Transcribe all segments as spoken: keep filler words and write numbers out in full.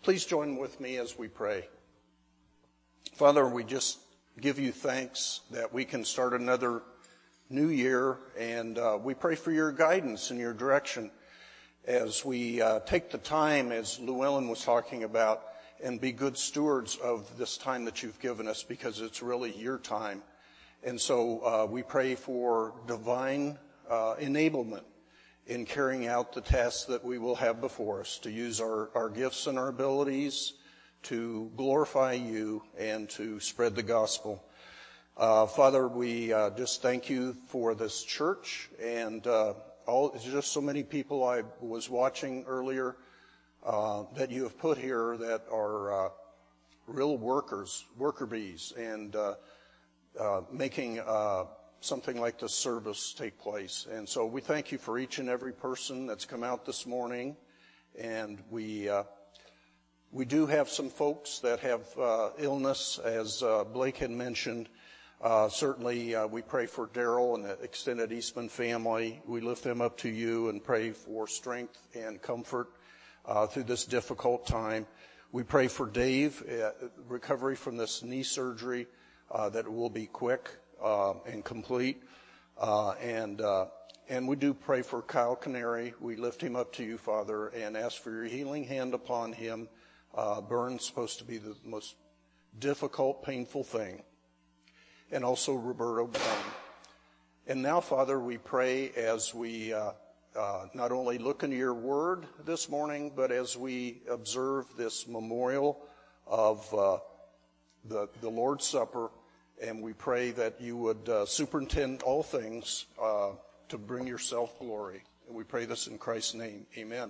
Please join with me as we pray. Father, we just give you thanks that we can start another new year, and uh, we pray for your guidance and your direction as we uh, take the time, as Llewellyn was talking about, and be good stewards of this time that you've given us, because it's really your time. And so uh, we pray for divine uh, enablement in carrying out the tasks that we will have before us, to use our, our gifts and our abilities to glorify you and to spread the gospel. Uh, Father, we uh, just thank you for this church and uh, all. Just so many people I was watching earlier uh, that you have put here that are uh, real workers, worker bees, and uh, uh, making uh, something like this service take place. And so we thank you for each and every person that's come out this morning, and we. Uh, We do have some folks that have uh, illness, as uh, Blake had mentioned. Uh, certainly, uh, we pray for Daryl and the extended Eastman family. We lift them up to you and pray for strength and comfort uh, through this difficult time. We pray for Dave, uh, recovery from this knee surgery, uh, that it will be quick uh, and complete. Uh, and uh, and we do pray for Kyle Canary. We lift him up to you, Father, and ask for your healing hand upon him. Uh, burn's supposed to be the most difficult, painful thing. And also Roberto Brown. And now, Father, we pray as we uh, uh, not only look into your word this morning, but as we observe this memorial of uh, the, the Lord's Supper, and we pray that you would uh, superintend all things uh, to bring yourself glory. And we pray this in Christ's name. Amen.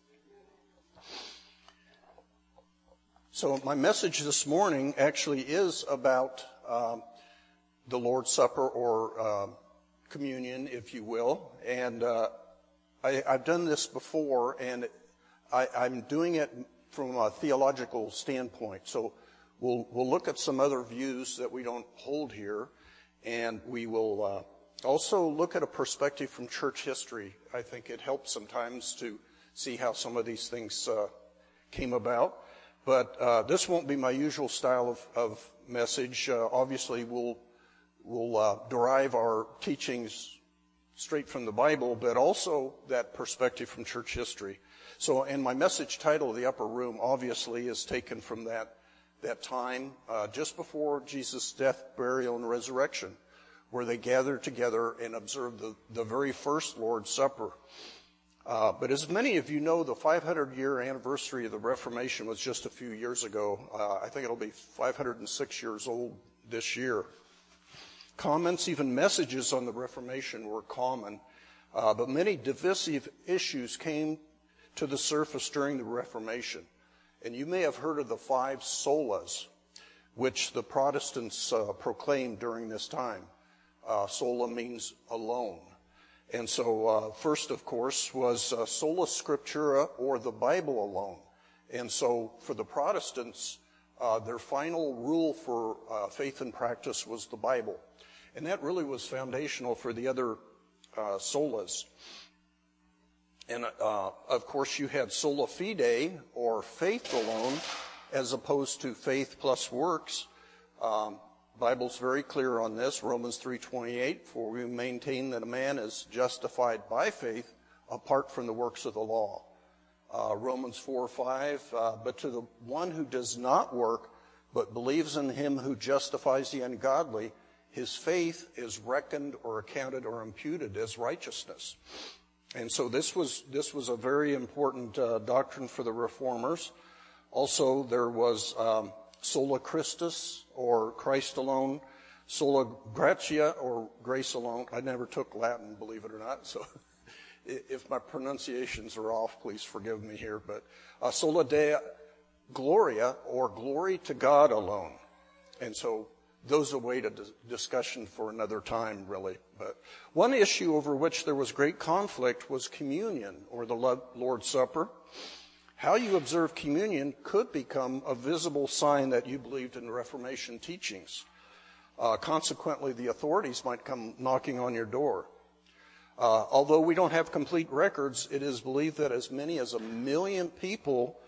So my message this morning actually is about um, the Lord's Supper, or uh, communion, if you will. And uh, I, I've done this before, and I, I'm doing it from a theological standpoint. So we'll we'll look at some other views that we don't hold here, and we will uh, also look at a perspective from church history. I think it helps sometimes to see how some of these things uh, came about. But uh, this won't be my usual style of, of message. Uh, obviously, we'll we'll uh, derive our teachings straight from the Bible, but also that perspective from church history. So, and my message title, The Upper Room, obviously is taken from that that time uh, just before Jesus' death, burial, and resurrection, where they gathered together and observed the, the very first Lord's Supper. Uh, but as many of you know, the five hundred year anniversary of the Reformation was just a few years ago. Uh, I think it'll be five hundred six years old this year. Comments, even messages on the Reformation were common, uh, but many divisive issues came to the surface during the Reformation. And you may have heard of the five solas, which the Protestants uh, proclaimed during this time. Uh, sola means alone. And so uh, first, of course, was uh, sola scriptura, or the Bible alone. And so for the Protestants, uh, their final rule for uh, faith and practice was the Bible. And that really was foundational for the other uh, solas. And, uh, of course, you had sola fide, or faith alone, as opposed to faith plus works. Um, Bible's very clear on this. Romans three twenty-eight, for we maintain that a man is justified by faith apart from the works of the law. Uh, Romans four five, uh, but to the one who does not work, but believes in him who justifies the ungodly, his faith is reckoned or accounted or imputed as righteousness. And so this was this was a very important uh, doctrine for the Reformers. Also, there was um, sola Christus, or Christ alone, sola gratia, or grace alone. I never took Latin, believe it or not, so if my pronunciations are off, please forgive me here. But uh, sola Deo gloria, or glory to God alone. And so those await a discussion for another time, really. But one issue over which there was great conflict was communion, or the Lord's Supper. How you observe communion could become a visible sign that you believed in Reformation teachings. Uh, consequently, the authorities might come knocking on your door. Uh, although we don't have complete records, it is believed that as many as a million people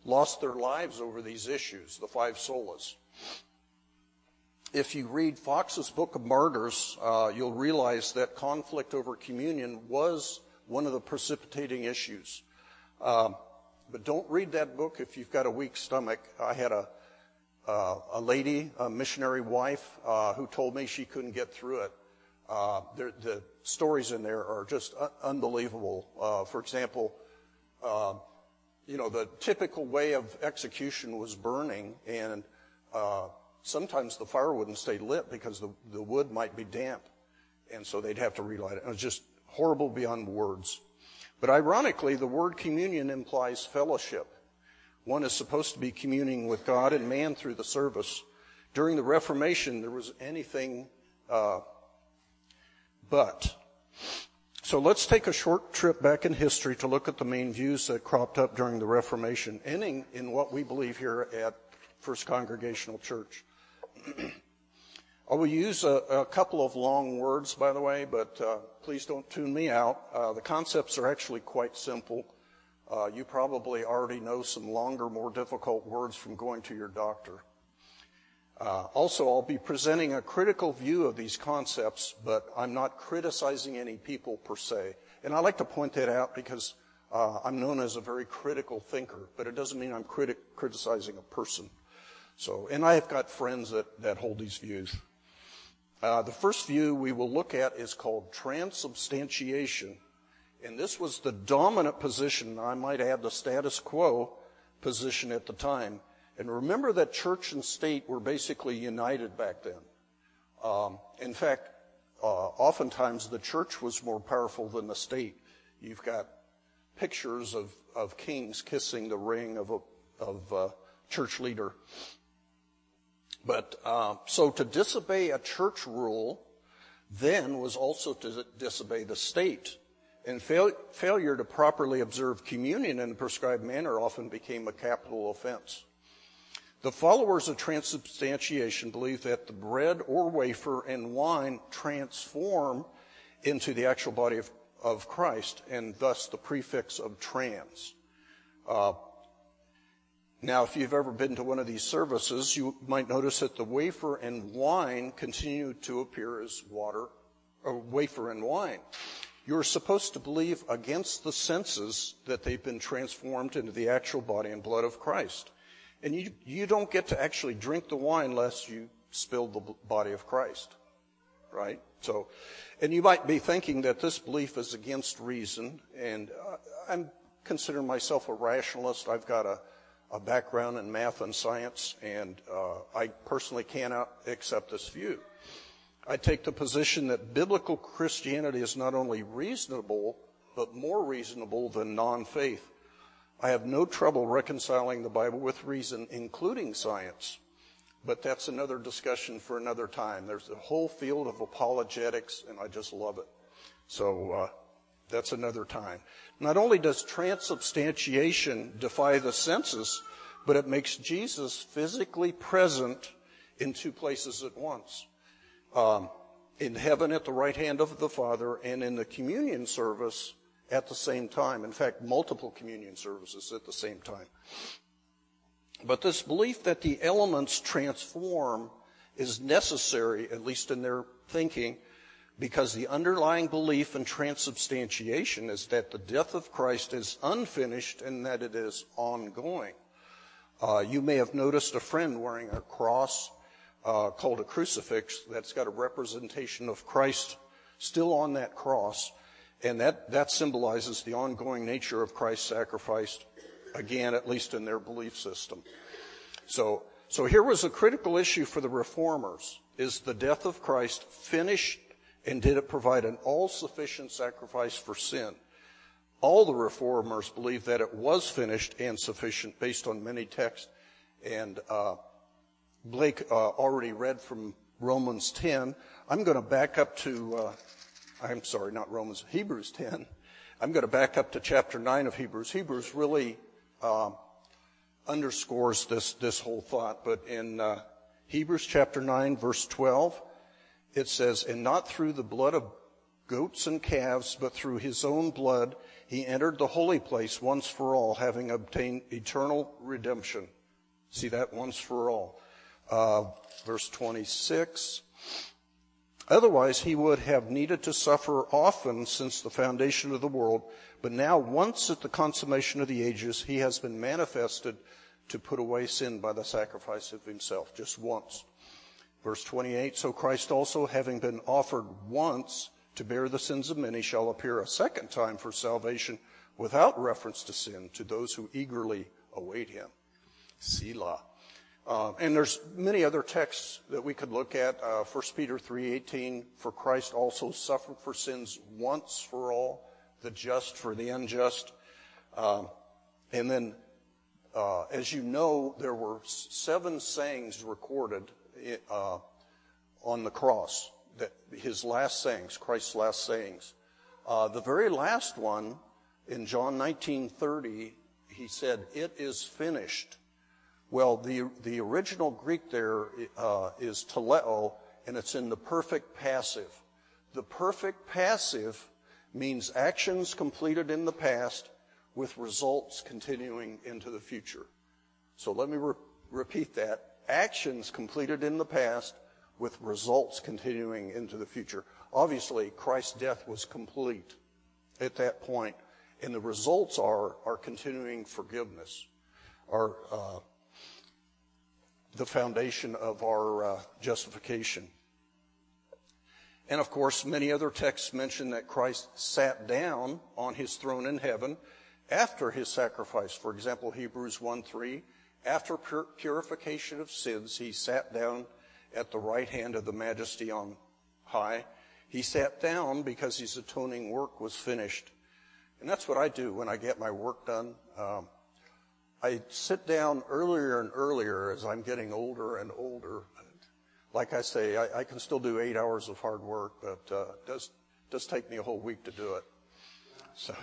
lost their lives over these issues, the five solas. If you read Fox's Book of Martyrs, uh, you'll realize that conflict over communion was one of the precipitating issues. Um, but don't read that book if you've got a weak stomach. I had a uh, a lady, a missionary wife, uh, who told me she couldn't get through it. Uh, the stories in there are just un- unbelievable. Uh, for example, uh, you know, the typical way of execution was burning, and uh, sometimes the fire wouldn't stay lit because the, the wood might be damp, and so they'd have to relight it. It was just horrible beyond words. But ironically, the word communion implies fellowship. One is supposed to be communing with God and man through the service. During the Reformation, there was anything uh, but. So let's take a short trip back in history to look at the main views that cropped up during the Reformation, ending in what we believe here at First Congregational Church. I will use a, a couple of long words, by the way, but uh, please don't tune me out. Uh, the concepts are actually quite simple. Uh, you probably already know some longer, more difficult words from going to your doctor. Uh, also, I'll be presenting a critical view of these concepts, but I'm not criticizing any people per se. And I like to point that out because uh, I'm known as a very critical thinker, but it doesn't mean I'm criti- criticizing a person. So, and I have got friends that, that hold these views. Uh, the first view we will look at is called transubstantiation. And this was the dominant position, I might add the status quo position at the time. And remember that church and state were basically united back then. Um, in fact, uh, oftentimes the church was more powerful than the state. You've got pictures of, of kings kissing the ring of a of a church leader. But uh, so to disobey a church rule then was also to disobey the state. And fail, failure to properly observe communion in the prescribed manner often became a capital offense. The followers of transubstantiation believe that the bread or wafer and wine transform into the actual body of, of Christ, and thus the prefix of trans. Uh, now, if you've ever been to one of these services, you might notice that the wafer and wine continue to appear as water, or wafer and wine. You're supposed to believe against the senses that they've been transformed into the actual body and blood of Christ. And you, you don't get to actually drink the wine unless you spill the body of Christ, right? So, and you might be thinking that this belief is against reason, and uh, I'm considering myself a rationalist. I've got a, a background in math and science, and uh, I personally cannot accept this view. I take the position that biblical Christianity is not only reasonable, but more reasonable than non-faith. I have no trouble reconciling the Bible with reason, including science. But that's another discussion for another time. There's a whole field of apologetics, and I just love it. So uh, that's another time. Not only does transubstantiation defy the senses, but it makes Jesus physically present in two places at once. Um, in heaven at the right hand of the Father, and in the communion service at the same time. In fact, multiple communion services at the same time. But this belief that the elements transform is necessary, at least in their thinking, because the underlying belief in transubstantiation is that the death of Christ is unfinished and that it is ongoing. Uh, you may have noticed a friend wearing a cross uh, called a crucifix that's got a representation of Christ still on that cross. And that, that symbolizes the ongoing nature of Christ's sacrifice, again, at least in their belief system. So, so here was a critical issue for the reformers. Is the death of Christ finished, and did it provide an all-sufficient sacrifice for sin? All the reformers believed that it was finished and sufficient based on many texts. And uh, Blake uh, already read from Romans ten. I'm going to back up to... Uh, I'm sorry, not Romans, Hebrews ten. I'm going to back up to chapter nine of Hebrews. Hebrews really uh, underscores this, this whole thought. But in uh, Hebrews chapter nine, verse twelve, it says, "And not through the blood of goats and calves, but through his own blood he entered the holy place once for all, having obtained eternal redemption. See that? Once for all. Uh, verse twenty-six. Otherwise he would have needed to suffer often since the foundation of the world, but now once at the consummation of the ages he has been manifested to put away sin by the sacrifice of himself, just once. Verse twenty-eight, so Christ also, having been offered once to bear the sins of many, shall appear a second time for salvation without reference to sin to those who eagerly await him. Selah. Uh, and there's many other texts that we could look at. Uh, First Peter three eighteen, for Christ also suffered for sins once for all, the just for the unjust. Um, and then, uh, as you know, there were seven sayings recorded uh, on the cross, that his last sayings, Christ's last sayings. Uh, the very last one, in John nineteen thirty, he said, it is finished. Well, the the original Greek there uh, is teleo, and it's in the perfect passive. The perfect passive means actions completed in the past with results continuing into the future. So let me re- repeat that. Actions completed in the past with results continuing into the future. Obviously, Christ's death was complete at that point, and the results are, are continuing forgiveness, are uh, the foundation of our uh, justification. And of course, many other texts mention that Christ sat down on his throne in heaven after his sacrifice. For example, Hebrews one three, after pur- purification of sins, he sat down at the right hand of the Majesty on high. He sat down because his atoning work was finished. And that's what I do when I get my work done. Um, I sit down earlier and earlier as I'm getting older and older. Like I say, I, I can still do eight hours of hard work, but uh, it does, does take me a whole week to do it. So,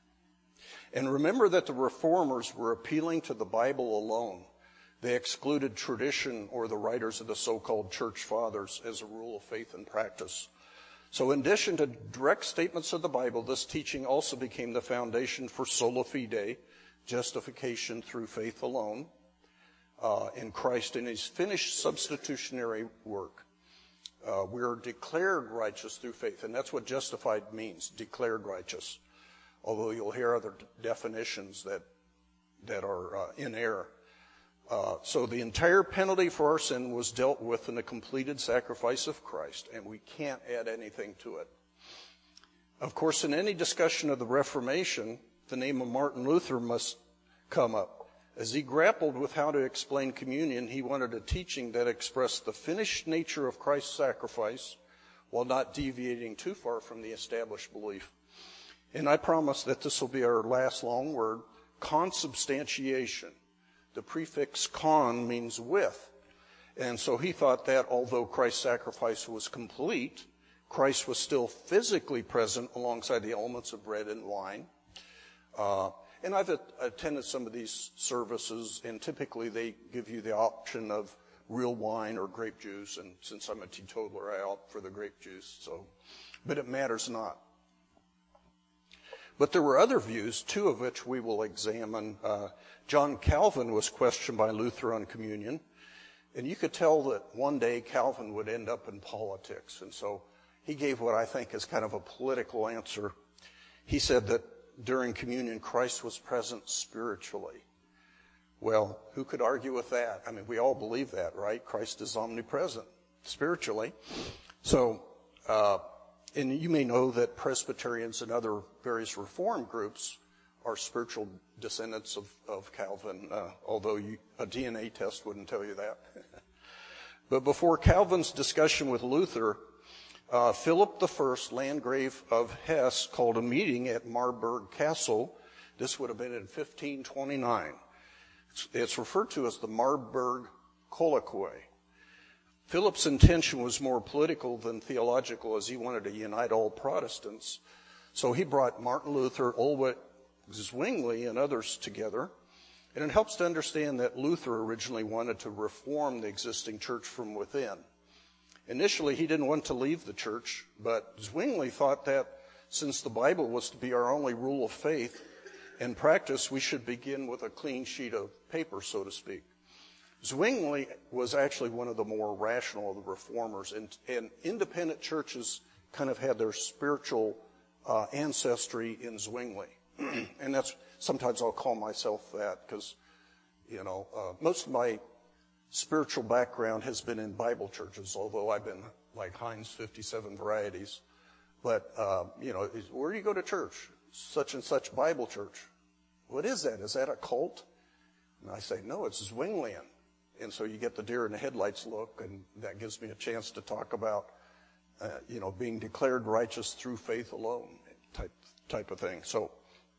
and remember that the reformers were appealing to the Bible alone. They excluded tradition or the writers of the so-called church fathers as a rule of faith and practice. So in addition to direct statements of the Bible, this teaching also became the foundation for sola fide, justification through faith alone, uh, in Christ and his finished substitutionary work. Uh, we are declared righteous through faith, and that's what justified means, declared righteous. Although you'll hear other definitions that that are uh, in error. Uh, so the entire penalty for our sin was dealt with in the completed sacrifice of Christ, and we can't add anything to it. Of course, in any discussion of the Reformation, the name of Martin Luther must come up. As he grappled with how to explain communion, he wanted a teaching that expressed the finished nature of Christ's sacrifice while not deviating too far from the established belief. And I promise that this will be our last long word, consubstantiation. The prefix con means with. And so he thought that although Christ's sacrifice was complete, Christ was still physically present alongside the elements of bread and wine. Uh, and I've attended some of these services, and typically they give you the option of real wine or grape juice. And since I'm a teetotaler, I opt for the grape juice. So, but it matters not. But there were other views, two of which we will examine. Uh, John Calvin was questioned by Luther on communion, and you could tell that one day Calvin would end up in politics. And so he gave what I think is kind of a political answer. He said that during communion, Christ was present spiritually. Well, who could argue with that? I mean, we all believe that, right? Christ is omnipresent spiritually. So, uh, and you may know that Presbyterians and other various Reformed groups are spiritual descendants of, of Calvin, uh, although you, a D N A test wouldn't tell you that. But before Calvin's discussion with Luther, uh, Philip the First, Landgrave of Hesse, called a meeting at Marburg Castle. This would have been in fifteen twenty-nine. It's, it's referred to as the Marburg Colloquy. Philip's intention was more political than theological, as he wanted to unite all Protestants. So he brought Martin Luther, Ulrich Zwingli, and others together. And it helps to understand that Luther originally wanted to reform the existing church from within. Initially, he didn't want to leave the church, but Zwingli thought that since the Bible was to be our only rule of faith and practice, we should begin with a clean sheet of paper, so to speak. Zwingli was actually one of the more rational of the reformers, and, and independent churches kind of had their spiritual uh, ancestry in Zwingli. And that's, sometimes I'll call myself that because, you know, uh, most of my spiritual background has been in Bible churches, although I've been like Heinz fifty-seven varieties. But, uh, you know, where do you go to church? Such and such Bible church. What is that? Is that a cult? And I say, no, it's Zwinglian. And so you get the deer in the headlights look, and that gives me a chance to talk about, uh, you know, being declared righteous through faith alone type type of thing. So,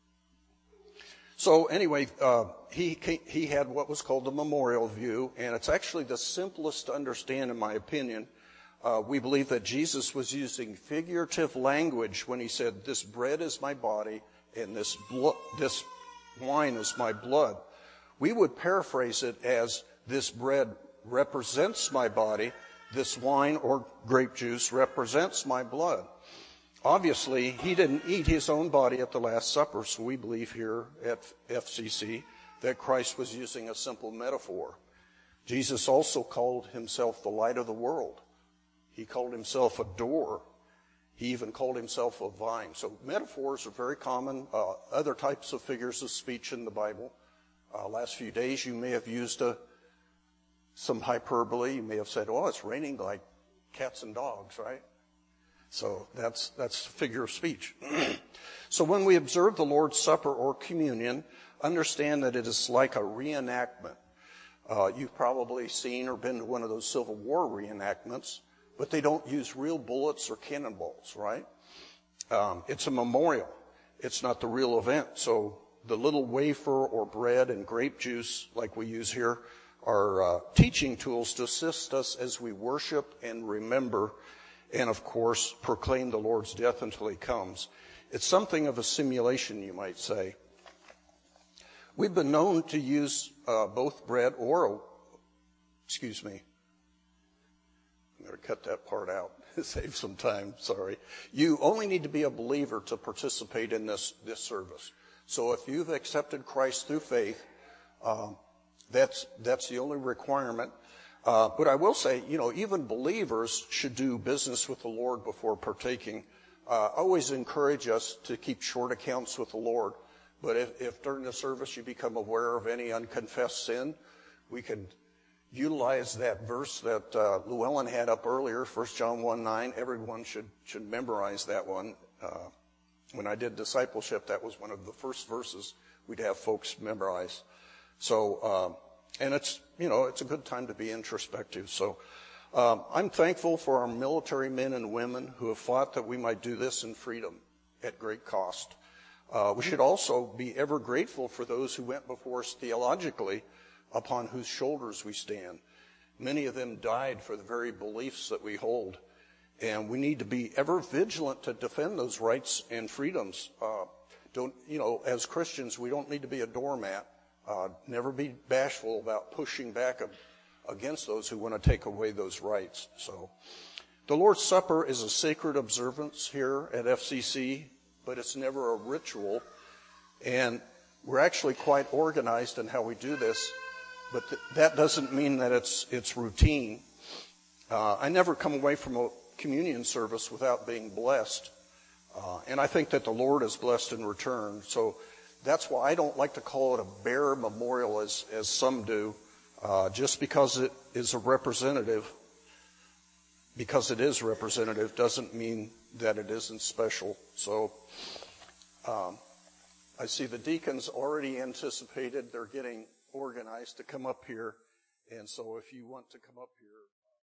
so anyway, uh, he he had what was called the memorial view, and it's actually the simplest to understand, in my opinion. Uh, we believe that Jesus was using figurative language when he said, "This bread is my body, and this blo- this wine is my blood." We would paraphrase it as, "This bread represents my body, this wine or grape juice represents my blood." Obviously, he didn't eat his own body at the Last Supper, so we believe here at F C C that Christ was using a simple metaphor. Jesus also called himself the light of the world. He called himself a door. He even called himself a vine. So metaphors are very common. Uh, other types of figures of speech in the Bible. Uh, last few days you may have used a, some hyperbole. You may have said, "Oh, it's raining like cats and dogs," right? So that's that's a figure of speech. So when we observe the Lord's Supper or communion, understand that it is like a reenactment. Uh, you've probably seen or been to one of those Civil War reenactments, but they don't use real bullets or cannonballs, right? Um, it's a memorial. It's not the real event. So the little wafer or bread and grape juice, like we use here, are uh, teaching tools to assist us as we worship and remember and, of course, proclaim the Lord's death until he comes. It's something of a simulation, you might say. We've been known to use uh, both bread or, excuse me, I'm going to cut that part out, save some time, sorry. You only need to be a believer to participate in this, this service. So if you've accepted Christ through faith, um, that's, that's the only requirement. Uh, but I will say, you know, even believers should do business with the Lord before partaking. Uh, I always encourage us to keep short accounts with the Lord. But if, if during the service you become aware of any unconfessed sin, we can utilize that verse that uh, Llewellyn had up earlier, First John one nine. Everyone should should memorize that one. Uh, when I did discipleship, that was one of the first verses we'd have folks memorize. So, uh, and it's, you know, it's a good time to be introspective. So um, I'm thankful for our military men and women who have fought that we might do this in freedom at great cost. Uh, we should also be ever grateful for those who went before us theologically, upon whose shoulders we stand. Many of them died for the very beliefs that we hold. And we need to be ever vigilant to defend those rights and freedoms. Uh, don't, you know, as Christians, we don't need to be a doormat. Uh, never be bashful about pushing back against those who want to take away those rights. So the Lord's Supper is a sacred observance here at F C C, but it's never a ritual. And we're actually quite organized in how we do this. But th- that doesn't mean that it's it's routine. Uh, I never come away from a communion service without being blessed. Uh, and I think that the Lord is blessed in return. So that's why I don't like to call it a bare memorial as, as some do. Uh, just because it is a representative, because it is representative, doesn't mean that it isn't special. So um, I see the deacons already anticipated. They're getting organized to come up here. And so if you want to come up here.